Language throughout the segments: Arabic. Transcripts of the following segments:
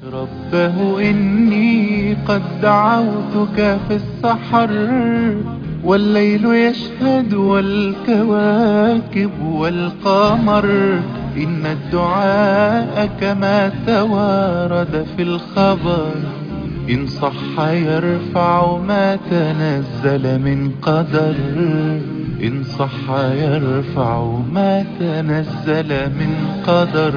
ربه إني قد دعوتك في السحر والليل يشهد والكواكب والقمر. إن الدعاء كما توارد في الخبر إن صح يرفع ما تنزل من قدر. إن صح يرفع ما تنزل من قدر.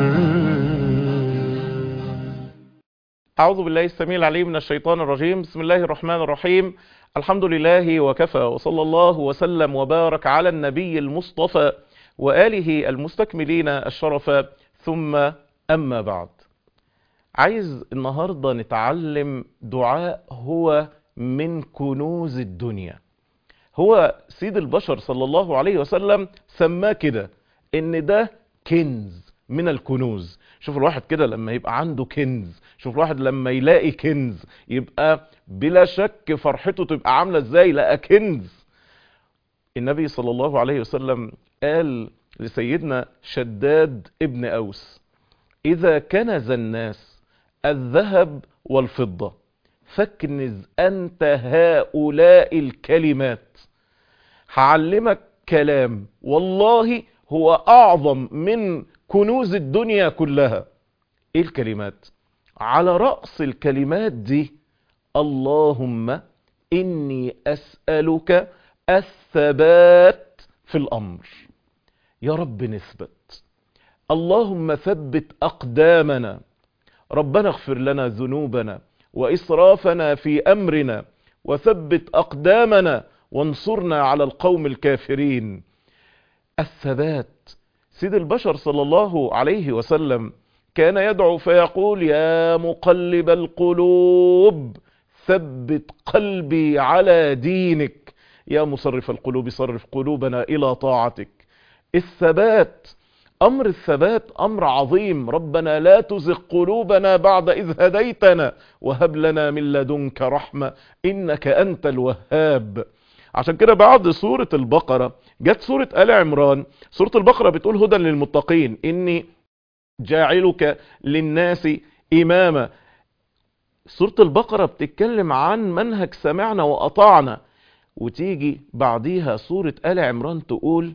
أعوذ بالله السميع العليم من الشيطان الرجيم. بسم الله الرحمن الرحيم. الحمد لله وكفى، وصلى الله وسلم وبارك على النبي المصطفى وآله المستكملين الشرف، ثم أما بعد. عايز النهاردة نتعلم دعاء هو من كنوز الدنيا. هو سيد البشر صلى الله عليه وسلم سماه كده، إن ده كنز من الكنوز. شوف الواحد كده لما يبقى عنده كنز، شوف الواحد لما يلاقي كنز يبقى بلا شك فرحته تبقى عاملة ازاي. لقى كنز. النبي صلى الله عليه وسلم قال لسيدنا شداد ابن أوس: إذا كنز الناس الذهب والفضة فاكنز أنت هؤلاء الكلمات. هعلمك كلام والله هو أعظم من كنوز الدنيا كلها. ايه الكلمات؟ على رأس الكلمات دي: اللهم إني أسألك الثبات في الأمر. يا رب نثبت. اللهم ثبت أقدامنا. ربنا اغفر لنا ذنوبنا وإسرافنا في أمرنا وثبت أقدامنا وانصرنا على القوم الكافرين. الثبات. سيد البشر صلى الله عليه وسلم كان يدعو فيقول: يا مقلب القلوب ثبت قلبي على دينك، يا مصرف القلوب صرف قلوبنا إلى طاعتك. الثبات، أمر الثبات أمر عظيم. ربنا لا تزغ قلوبنا بعد إذ هديتنا وهب لنا من لدنك رحمة إنك أنت الوهاب. عشان كده بعد سورة البقرة جت سورة آل عمران. سورة البقرة بتقول: هدى للمتقين، إني جاعلك للناس إماما. سورة البقرة بتتكلم عن منهج سمعنا وأطعنا. وتيجي بعديها سورة آل عمران تقول: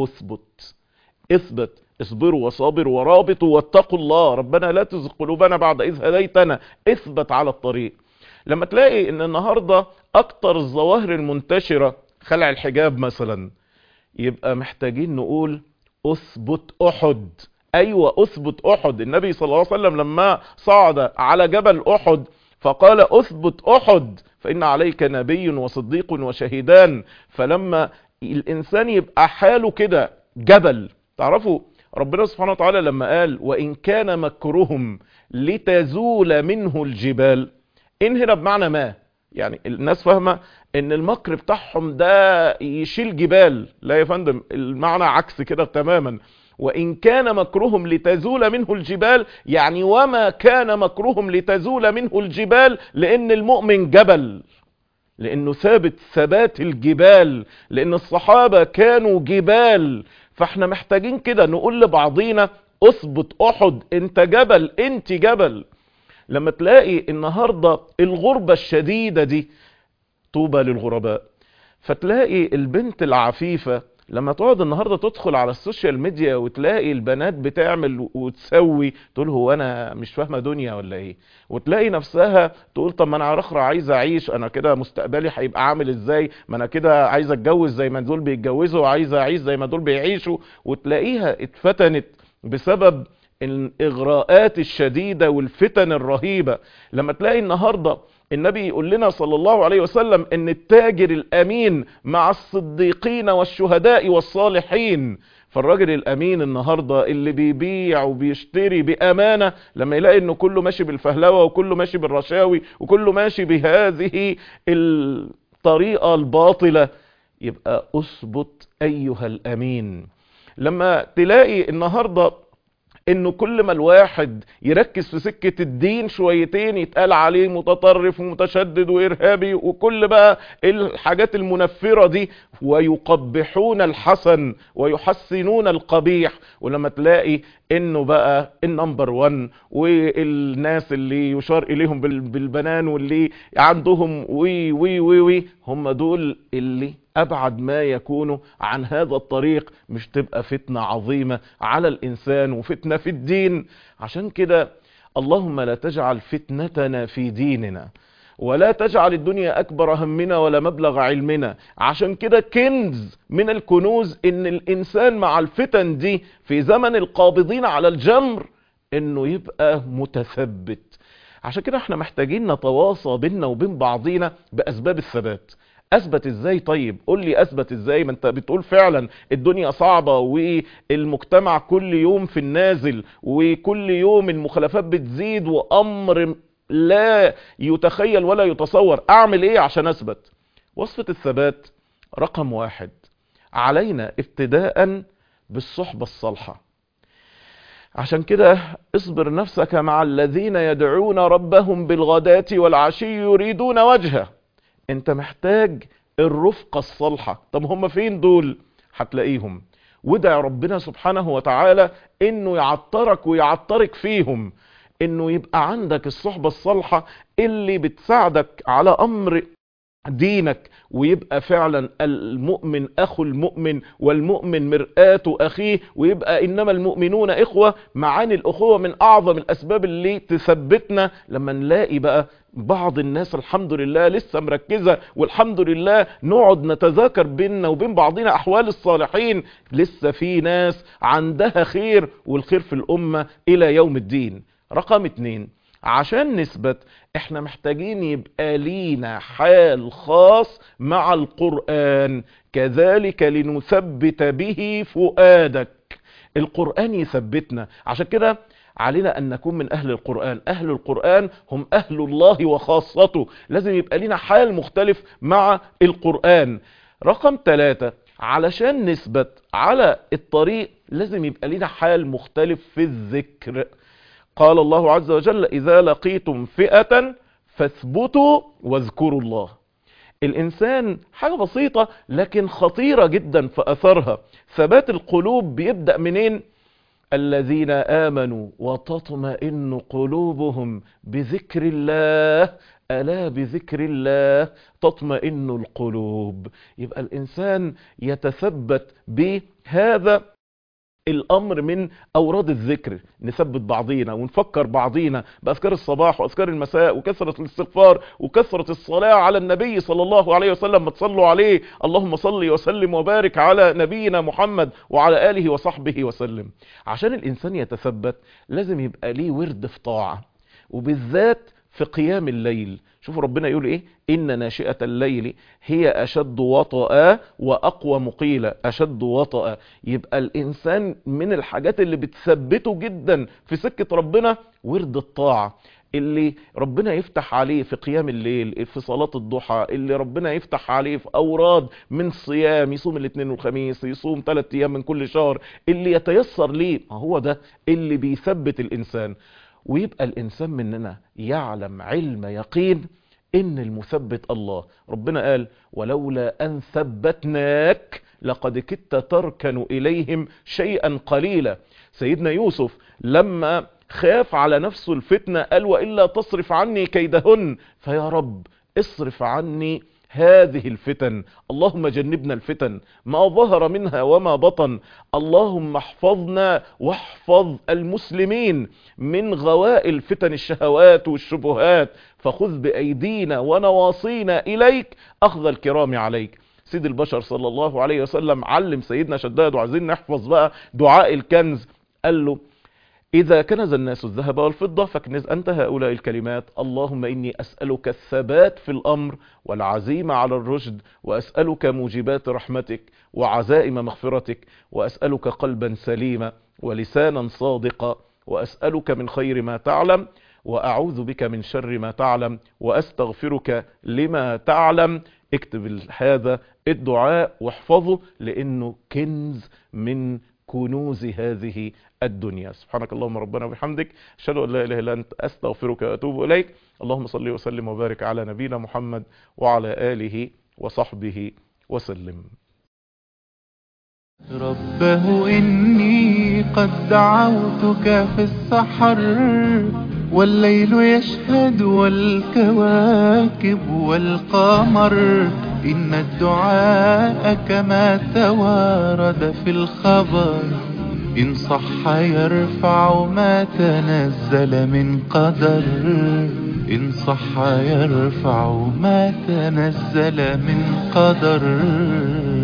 اثبت اصبروا وصابروا ورابطوا واتقوا الله ربنا لا تزغ قلوبنا بعد إذ هديتنا. اثبت على الطريق. لما تلاقي ان النهاردة اكتر الظواهر المنتشرة خلع الحجاب مثلا، يبقى محتاجين نقول: اثبت احد. ايوه اثبت احد. النبي صلى الله عليه وسلم لما صعد على جبل احد فقال: اثبت احد فان عليك نبي وصديق وشهيدان. فلما الانسان يبقى حاله كده جبل، تعرفوا ربنا سبحانه وتعالى لما قال: وان كان مكرهم لتزول منه الجبال، ان هنا بمعنى ما، يعني الناس فاهمة ان المكر بتاعهم ده يشيل جبال. لا يا فندم، المعنى عكس كده تماما. وان كان مكرهم لتزول منه الجبال، يعني وما كان مكرهم لتزول منه الجبال، لان المؤمن جبل، لانه ثابت ثبات الجبال، لان الصحابة كانوا جبال. فاحنا محتاجين كده نقول لبعضينا: اثبت احد، انت جبل، انت جبل. لما تلاقي النهاردة الغربة الشديدة دي، طوبى للغرباء، فتلاقي البنت العفيفة لما تقعد النهاردة تدخل على السوشيال ميديا وتلاقي البنات بتعمل وتسوي، تقول: هو انا مش فاهمة دنيا ولا ايه؟ وتلاقي نفسها تقول: طب ما انا على اخرى عايزة اعيش، انا كده مستقبلي هيبقى عامل ازاي؟ ما انا كده عايزة اتجوز زي ما دول بيتجوزوا، وعايزة اعيش زي ما دول بيعيشوا. وتلاقيها اتفتنت بسبب الإغراءات الشديدة والفتن الرهيبة. لما تلاقي النهاردة النبي يقول لنا صلى الله عليه وسلم ان التاجر الأمين مع الصديقين والشهداء والصالحين. فالراجل الأمين النهاردة اللي بيبيع وبيشتري بأمانة، لما يلاقي انه كله ماشي بالفهلوة وكله ماشي بالرشاوي وكله ماشي بهذه الطريقة الباطلة، يبقى اثبت أيها الأمين. لما تلاقي النهاردة انه كل ما الواحد يركز في سكة الدين شويتين يتقال عليه متطرف ومتشدد وارهابي وكل بقى الحاجات المنفرة دي، ويقبحون الحسن ويحسنون القبيح. ولما تلاقي انه بقى النمبر 1 والناس اللي يشار اليهم بالبنان واللي عندهم وي وي وي وي، هم دول اللي ابعد ما يكونوا عن هذا الطريق. مش تبقى فتنة عظيمة على الانسان وفتنة في الدين. عشان كده اللهم لا تجعل فتنتنا في ديننا، ولا تجعل الدنيا أكبر همنا ولا مبلغ علمنا. عشان كده كنز من الكنوز إن الإنسان مع الفتن دي في زمن القابضين على الجمر إنه يبقى متثبت. عشان كده احنا محتاجين نتواصى بيننا وبين بعضينا بأسباب الثبات. اثبت ازاي؟ طيب قول لي اثبت ازاي؟ ما انت بتقول فعلا الدنيا صعبة والمجتمع كل يوم في النازل وكل يوم المخالفات بتزيد وامر لا يتخيل ولا يتصور. اعمل ايه عشان اثبت؟ وصفة الثبات رقم 1 علينا ابتداء بالصحبة الصالحة. عشان كده اصبر نفسك مع الذين يدعون ربهم بالغداة والعشي يريدون وجهه. انت محتاج الرفقة الصالحة. طب هم فين دول؟ هتلاقيهم. وادع ربنا سبحانه وتعالى انه يعطرك ويعطرك فيهم، انه يبقى عندك الصحبة الصالحة اللي بتساعدك على امر دينك، ويبقى فعلا المؤمن اخو المؤمن والمؤمن مرآة اخيه، ويبقى انما المؤمنون اخوة. معاني الاخوة من اعظم الاسباب اللي تثبتنا. لما نلاقي بقى بعض الناس الحمد لله لسه مركزة، والحمد لله نقعد نتذاكر بيننا وبين بعضنا احوال الصالحين، لسه في ناس عندها خير، والخير في الامة الى يوم الدين. رقم 2 عشان نثبت احنا محتاجين يبقى لينا حال خاص مع القرآن. كذلك لنثبت به فؤادك. القرآن يثبتنا. عشان كده علينا ان نكون من اهل القرآن. اهل القرآن هم اهل الله وخاصته. لازم يبقى لينا حال مختلف مع القرآن. رقم 3 علشان نثبت على الطريق لازم يبقى لينا حال مختلف في الذكر. قال الله عز وجل: إذا لقيتم فئة فاثبتوا واذكروا الله. الإنسان حاجة بسيطة لكن خطيرة جدا في أثرها. ثبات القلوب بيبدأ منين؟ الذين آمنوا وتطمئن قلوبهم بذكر الله، ألا بذكر الله تطمئن القلوب. يبقى الإنسان يتثبت بهذا الامر من اوراد الذكر. نثبت بعضينا ونفكر بعضينا باذكار الصباح واذكار المساء وكثرة الاستغفار وكثرة الصلاة على النبي صلى الله عليه وسلم. ما تصلوا عليه، اللهم صل وسلم وبارك على نبينا محمد وعلى اله وصحبه وسلم. عشان الانسان يتثبت لازم يبقى ليه ورد في طاعة، وبالذات في قيام الليل. شوفوا ربنا يقول ايه: ان ناشئة الليل هي اشد وطأ واقوى مقيلة. اشد وطأ. يبقى الانسان من الحاجات اللي بتثبته جدا في سكة ربنا ورد الطاعة، اللي ربنا يفتح عليه في قيام الليل، في صلاة الضحى، اللي ربنا يفتح عليه في اوراد من صيام، يصوم الاثنين والخميس، يصوم 3 ايام من كل شهر، اللي يتيسر ليه. هو ده اللي بيثبت الانسان. ويبقى الإنسان مننا يعلم علم يقين إن المثبت الله. ربنا قال: ولولا أن ثبتناك لقد كدت تركن إليهم شيئا قليلا. سيدنا يوسف لما خاف على نفسه الفتنة قال: وإلا تصرف عني كيدهن. فيا رب اصرف عني هذه الفتن. اللهم جنبنا الفتن ما ظهر منها وما بطن. اللهم احفظنا واحفظ المسلمين من غوائل فتن الشهوات والشبهات. فخذ بأيدينا ونواصينا إليك أخذ الكرام عليك. سيد البشر صلى الله عليه وسلم علم سيدنا شداد، وعايزين نحفظ بقى دعاء الكنز. قال له: إذا كنز الناس الذهب والفضة فاكنز أنت هؤلاء الكلمات: اللهم إني أسألك الثبات في الأمر والعزيمة على الرشد، وأسألك موجبات رحمتك وعزائم مغفرتك، وأسألك قلبا سليما ولسانا صادقا، وأسألك من خير ما تعلم، وأعوذ بك من شر ما تعلم، وأستغفرك لما تعلم. اكتب هذا الدعاء واحفظه، لأنه كنز من كنوز هذه الدنيا. سبحانك اللهم ربنا وبحمدك، اشهد ان لا اله الا انت، استغفرك واتوب اليك. اللهم صل وسلم وبارك على نبينا محمد وعلى اله وصحبه وسلم. ربه إني إني قد دعوتك في السحر والليل يشهد والكواكب والقمر. إن الدعاء كما توارد في الخبر إن صح يرفع ما تنزل من قدر. إن صح يرفع ما تنزل من قدر.